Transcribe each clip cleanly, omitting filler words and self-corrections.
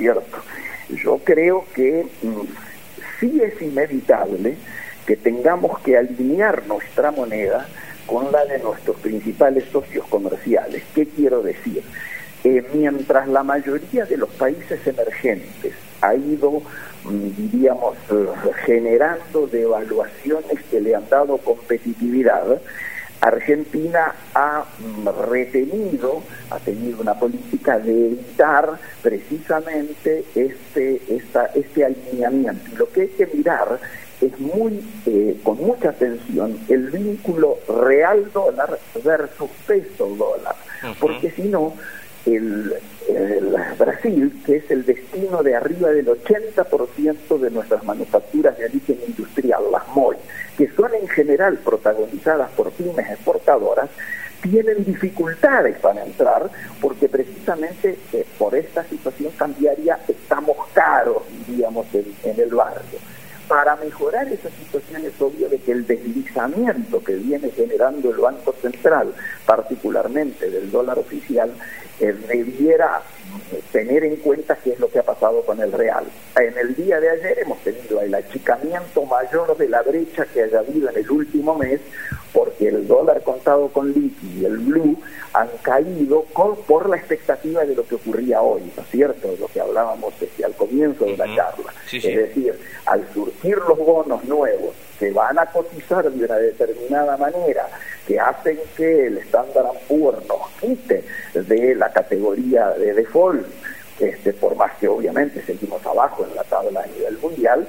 cierto? Yo creo que sí es inevitable que tengamos que alinear nuestra moneda con la de nuestros principales socios comerciales. ¿Qué quiero decir? Mientras la mayoría de los países emergentes ha ido, diríamos, generando devaluaciones que le han dado competitividad, Argentina ha tenido una política de evitar precisamente este alineamiento. Y lo que hay que mirar es con mucha atención el vínculo real dólar versus peso dólar, porque si no, el Brasil, que es el destino de arriba del 80% de nuestras manufacturas de origen industrial, las MOI, que son en general protagonizadas por pymes exportadoras, tienen dificultades para entrar porque precisamente por esta situación cambiaria estamos caros, diríamos, en el barrio. Para mejorar esa situación es obvio de que el deslizamiento que viene generando el Banco Central, particularmente del dólar oficial, debiera tener en cuenta qué es lo que ha pasado con el real. En el día de ayer hemos tenido el achicamiento mayor de la brecha que haya habido en el último mes, porque el dólar contado con liqui y el blue han caído por la expectativa de lo que ocurría hoy, ¿no es cierto? Lo que hablábamos al comienzo de la charla. Sí. Es decir, al surgir los bonos nuevos que van a cotizar de una determinada manera, que hacen que el Standard & Poor's nos quite de la categoría de default, por más que obviamente seguimos abajo en la tabla a nivel mundial,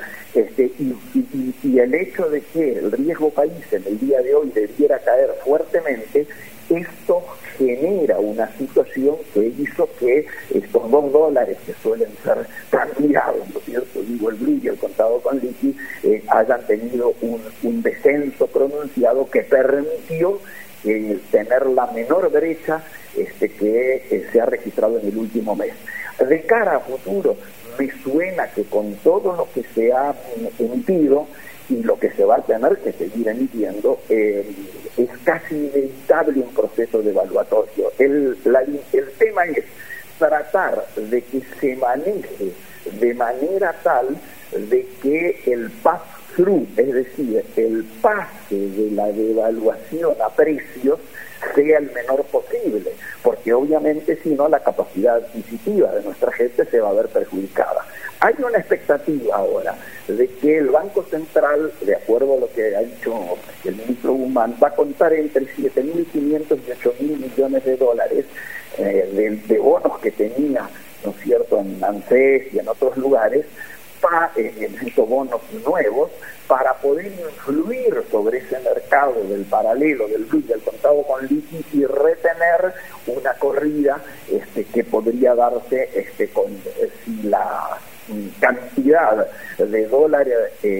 y el hecho de que el riesgo país en el día de hoy debiera caer fuertemente, esto genera una situación que hizo que estos $2 que suelen ser tan mirados, ¿no es cierto? Digo, el blue y el contado con liqui, hayan tenido un descenso pronunciado que permitió tener la menor brecha que se ha registrado en el último mes. De cara a futuro, me suena que con todo lo que se ha emitido y lo que se va a tener que seguir emitiendo, es casi inevitable un proceso devaluatorio. El tema es tratar de que se maneje de manera tal de que el pass-through, es decir, el pase de la devaluación a precios, sea el menor posible, porque obviamente si no la capacidad adquisitiva de nuestra gente se va a ver perjudicada. Hay una expectativa ahora de que el Banco Central, de acuerdo a lo que ha dicho el ministro Guzmán, va a contar entre 7.500 y 8.000 millones de dólares de bonos que tenía, ¿no es cierto?, en ANSES y en otros lugares, en estos bonos nuevos, para poder influir sobre ese mercado del paralelo, del blue, del contado con liqui, y retener una corrida que podría darse si la cantidad de dólares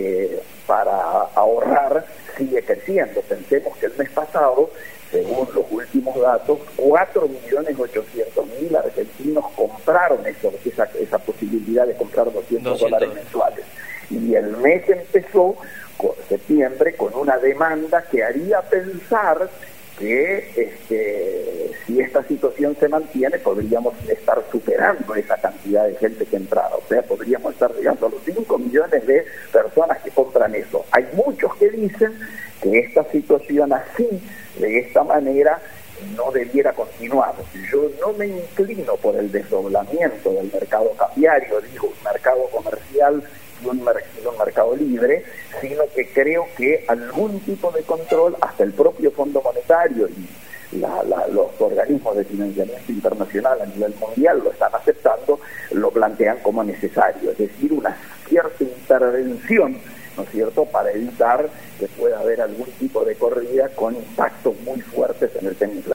para ahorrar sigue creciendo. Pensemos que el mes pasado, según los últimos datos, 4.800.000 argentinos compraron esa posibilidad de comprar $200 mensuales. Y el mes empezó, septiembre, con una demanda que haría pensar que si esta situación se mantiene, podríamos estar superando esa cantidad de gente que entrara. O sea, podríamos estar llegando a los 5 millones de personas que compran eso. Hay muchos que dicen que esta situación así, de esta manera, no debiera continuar. Yo no me inclino por el desdoblamiento del mercado cambiario, digo, un mercado comercial y un mercado libre, sino que creo que algún tipo de control, hasta el propio Fondo Monetario y los organismos de financiamiento internacional a nivel mundial lo están aceptando, lo plantean como necesario, es decir, una cierta intervención, ¿no es cierto?, para evitar que pueda haber algún tipo de corrida con impactos muy fuertes en el tema inflacionario.